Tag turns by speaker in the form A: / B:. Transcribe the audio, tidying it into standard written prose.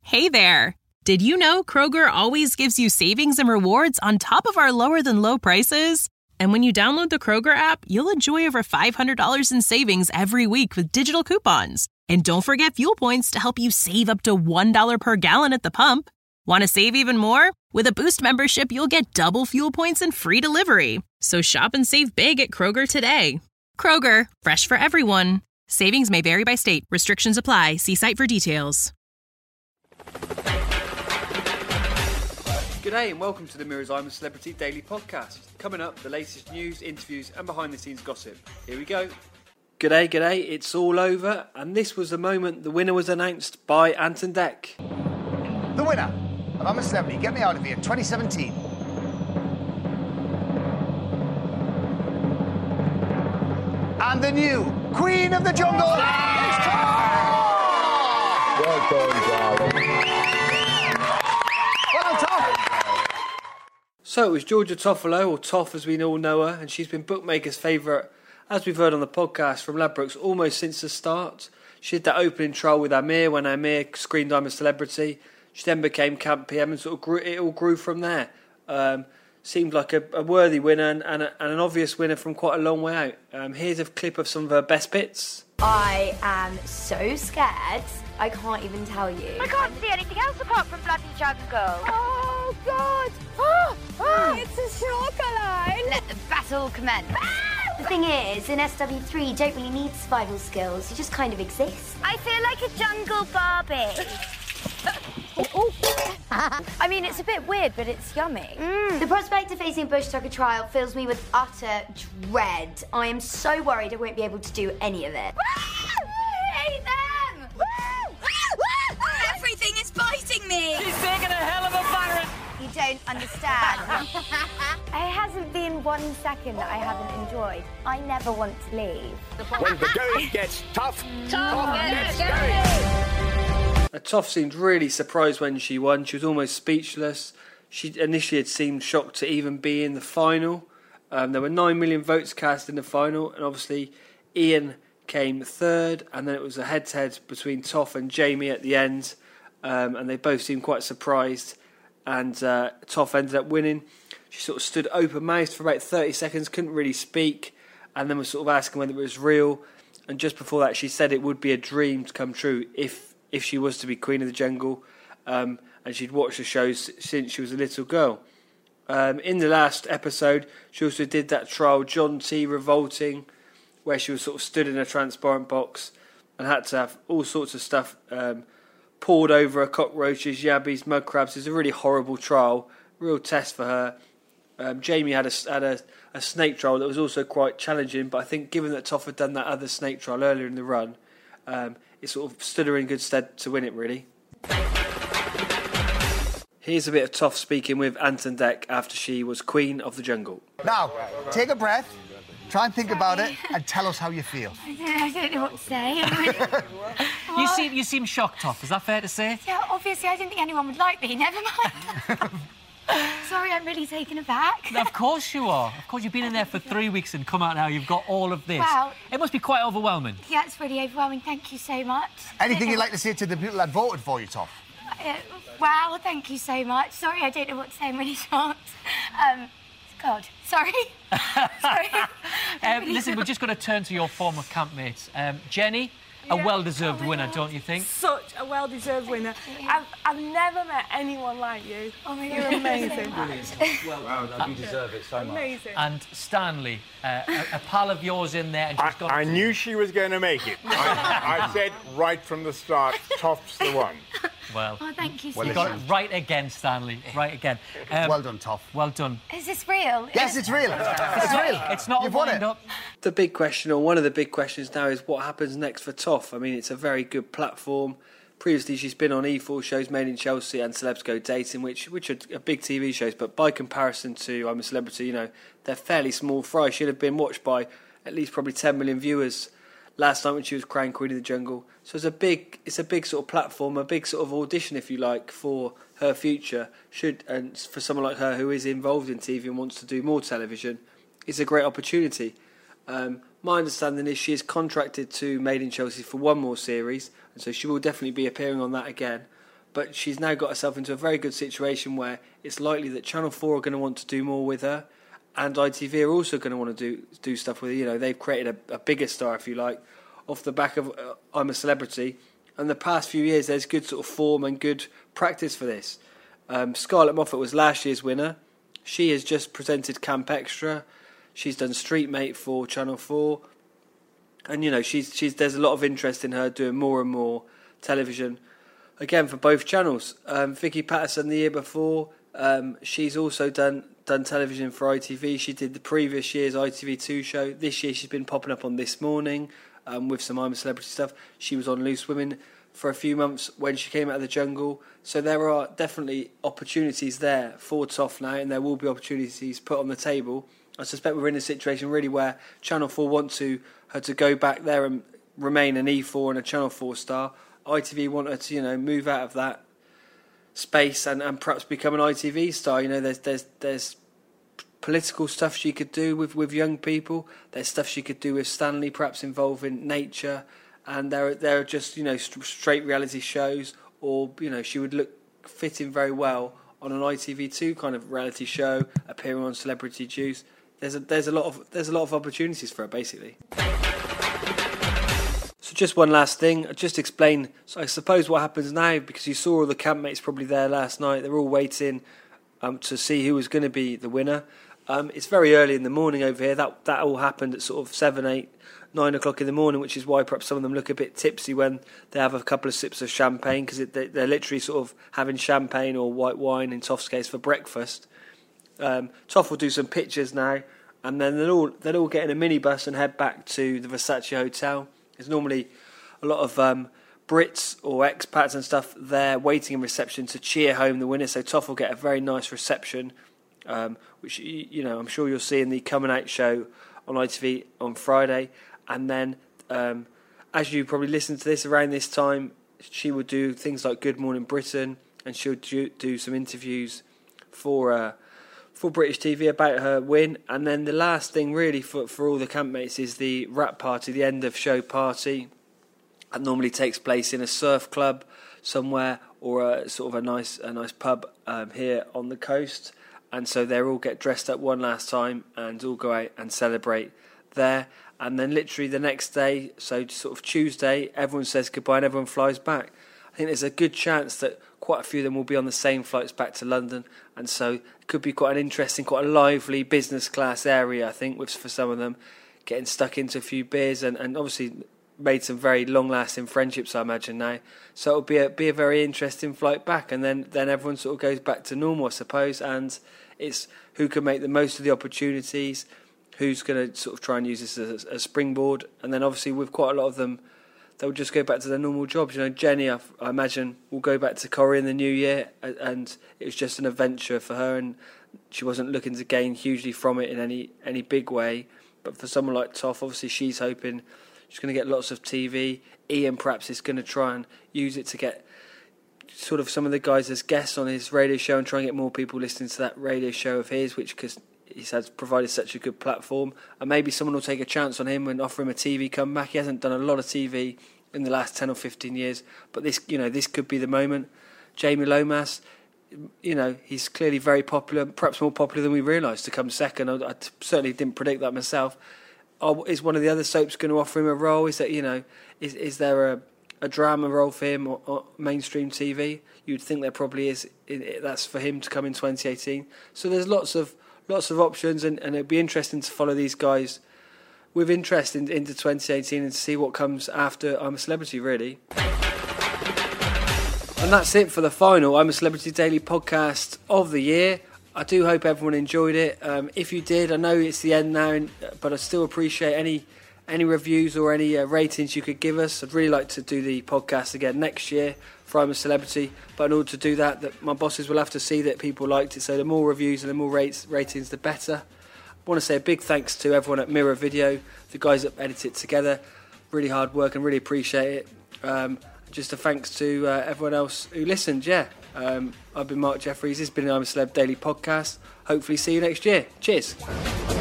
A: Hey there! Did you know Kroger always gives you savings and rewards on top of our lower-than-low prices? And when you download the Kroger app, you'll enjoy over $500 in savings every week with digital coupons. And don't forget fuel points to help you save up to $1 per gallon at the pump. Want to save even more? With a Boost membership, you'll get double fuel points and free delivery. So shop and save big at Kroger today. Kroger, fresh for everyone. Savings may vary by state. Restrictions apply. See site for details.
B: G'day and welcome to the Mirrors I'm a Celebrity Daily Podcast. Coming up, the latest news, interviews and behind the scenes gossip. Here we go. G'day, it's all over, and this was the moment the winner was announced by Ant and Dec.
C: The winner of I'm a Celebrity, Get Me Out of Here 2017. And the new Queen of the Jungle, it's Toff!
D: Well done, darling.
C: Well done, Toff!
B: So it was Georgia Toffolo, or Toff as we all know her, and she's been bookmakers' favourite, as we've heard on the podcast, from Ladbrokes almost since the start. She did that opening trial with Amir when Amir screened I'm a Celebrity. She then became Camp PM and sort of it all grew from there. Seemed like a worthy winner and an obvious winner from quite a long way out. Here's a clip of some of her best bits.
E: I am so scared, I can't even tell you.
F: I can't see anything else apart from bloody jungle.
E: Oh, God! It's a shock alarm!
F: Let the battle commence.
E: The thing is, in SW3, you don't really need survival skills. You just kind of exist.
F: I feel like a jungle Barbie. I mean, it's a bit weird, but it's yummy.
E: The prospect of facing a bush tucker trial fills me with utter dread. I am so worried I won't be able to do any of it.
F: I hate them! Everything is biting me!
G: She's taking a hell of a battering.
F: You don't understand. It hasn't been 1 second that I haven't enjoyed. I never want to leave.
D: When the going gets tough, tough gets going.
B: Toff seemed really surprised when she won. She was almost speechless. She initially had seemed shocked to even be in the final. There were 9 million votes cast in the final, and obviously Ian came third, and then it was a head-to-head between Toff and Jamie at the end, and they both seemed quite surprised, and Toff ended up winning. She sort of stood open-mouthed for about 30 seconds, couldn't really speak, and then was sort of asking whether it was real, and just before that she said it would be a dream to come true if she was to be Queen of the Jungle, and she'd watched the show since she was a little girl. In the last episode, she also did that trial, John T. Revolting, where she was sort of stood in a transparent box and had to have all sorts of stuff poured over her, cockroaches, yabbies, mud crabs. It was a really horrible trial, real test for her. Jamie had a snake trial that was also quite challenging, but I think given that Toff had done that other snake trial earlier in the run, it sort of stood her in good stead to win it, really. Here's a bit of Toff speaking with Ant and Dec after she was Queen of the Jungle.
C: Now, take a breath, try and think about it, and tell us how you feel.
F: I don't know what to say.
G: You seem shocked, Toff. Is that fair to say?
F: Yeah, obviously I didn't think anyone would like me. Never mind. Sorry, I'm really taken aback.
G: Of course you are. Of course, you've been in there for 3 weeks and come out now, you've got all of this.
F: Wow.
G: It must be quite overwhelming.
F: Yeah, it's really overwhelming. Thank you so much.
C: Anything you'd like to say to the people that voted for you, Toff?
F: Wow, thank you so much. Sorry, I don't know what to say. I'm really shocked. God, sorry. Sorry.
G: Listen, we're just going to turn to your former campmates. Jenny, a well-deserved winner, don't you think?
H: Such a well-deserved winner. I've never met anyone like you.
F: Oh my
H: You're
F: God.
H: amazing.
I: Wow, you deserve it so much.
H: Amazing.
G: And Stanley, a pal of yours in there. And she's
D: I knew she was going to make it. I said right from the start, Toff's the one.
G: Well,
F: Oh, thank you so
G: you
F: much.
G: got it right again, Stanley. Right again.
C: Well done, Toff.
G: Well done.
F: Is this real?
C: Yes, it's real. It's real.
G: It's not
C: You've
G: a
C: won it.
G: wind-up.
B: The big question, or one of the big questions now, is what happens next for Toff. I mean, it's a very good platform. Previously, she's been on E4 shows, Made in Chelsea and Celebs Go Dating, which are big TV shows, but by comparison to I'm a Celebrity, you know, they're fairly small fry. She'd have been watched by at least probably 10 million viewers last night when she was crowned Queen of the Jungle. So it's a big sort of platform, a big sort of audition, if you like, for her future. And for someone like her who is involved in TV and wants to do more television, it's a great opportunity. My understanding is she is contracted to Made in Chelsea for one more series, and so she will definitely be appearing on that again. but she's now got herself into a very good situation where it's likely that Channel 4 are going to want to do more with her, and ITV are also going to want to do stuff with her. You know, they've created a bigger star, if you like, off the back of I'm a Celebrity. And the past few years, there's good sort of form and good practice for this. Scarlett Moffat was last year's winner. She has just presented Camp Extra. She's done Street Mate for Channel 4. And, you know, there's a lot of interest in her doing more and more television, again, for both channels. Vicky Patterson the year before, she's also done television for ITV. She did the previous year's ITV2 show. This year she's been popping up on This Morning with some I'm a Celebrity stuff. She was on Loose Women for a few months when she came out of the jungle. So there are definitely opportunities there for Toff now, and there will be opportunities put on the table. I suspect we're in a situation really where Channel 4 want her to go back there and remain an E4 and a Channel 4 star. ITV want her to, you know, move out of that space and perhaps become an ITV star. You know, there's political stuff she could do with young people. There's stuff she could do with Stanley, perhaps involving nature. And there are just, you know, straight reality shows, or, you know, she would fit in very well on an ITV2 kind of reality show, appearing on Celebrity Juice. There's a lot of opportunities for her, basically. So just one last thing, I'll just explain. So I suppose what happens now, because you saw all the campmates probably there last night. They're all waiting to see who was going to be the winner. It's very early in the morning over here. That all happened at sort of 7, 8, 9 o'clock in the morning, which is why perhaps some of them look a bit tipsy when they have a couple of sips of champagne, because they're literally sort of having champagne or white wine, in Toff's case, for breakfast. Toff will do some pictures now, and then they'll all get in a minibus and head back to the Versace Hotel. There's normally a lot of Brits or expats and stuff there waiting in reception to cheer home the winner. So Toff will get a very nice reception, which, you know, I'm sure you'll see in the Coming Out show on ITV on Friday. And then, as you probably listen to this around this time, she will do things like Good Morning Britain, and she'll do some interviews for British TV about her win. And then the last thing really for all the campmates is the wrap party, the end of show party. That normally takes place in a surf club somewhere, or a sort of a nice pub here on the coast. And so they all get dressed up one last time and all go out and celebrate there. And then literally the next day, so sort of Tuesday, everyone says goodbye and everyone flies back. I think there's a good chance that quite a few of them will be on the same flights back to London, and so it could be quite an interesting, quite a lively business class area, I think, for some of them, getting stuck into a few beers and obviously made some very long-lasting friendships, I imagine, now. So it'll be a very interesting flight back, and then everyone sort of goes back to normal, I suppose, and it's who can make the most of the opportunities, who's going to sort of try and use this as a springboard. And then obviously with quite a lot of them, they'll just go back to their normal jobs. You know, Jenny, I imagine, will go back to Corrie in the new year, and it was just an adventure for her, and she wasn't looking to gain hugely from it in any big way. But for someone like Toff, obviously she's hoping she's going to get lots of TV. Ian perhaps is going to try and use it to get sort of some of the guys as guests on his radio show and try and get more people listening to that radio show of his, which, because he's provided such a good platform, and maybe someone will take a chance on him and offer him a TV comeback. He hasn't done a lot of TV in the last 10 or 15 years, but this could be the moment. Jamie Lomas, you know, he's clearly very popular, perhaps more popular than we realised, to come second. I certainly didn't predict that myself. Is one of the other soaps going to offer him a role? Is that, you know, is there a drama role for him or mainstream TV? You'd think there probably is. That's for him to come in 2018. So there's lots of options, and it'd be interesting to follow these guys with interest into 2018 and to see what comes after I'm a Celebrity, really. And that's it for the final I'm a Celebrity Daily podcast of the year. I do hope everyone enjoyed it. If you did, I know it's the end now, but I still appreciate any reviews or any ratings you could give us. I'd really like to do the podcast again next year for I'm a Celebrity, but in order to do that my bosses will have to see that people liked it, so the more reviews and the more ratings, the better. I want to say a big thanks to everyone at Mirror Video, the guys that edit it together. Really hard work and really appreciate it. Just a thanks to everyone else who listened, I've been Mark Jeffries. This has been the I'm a Celeb Daily podcast. Hopefully see you next year. Cheers.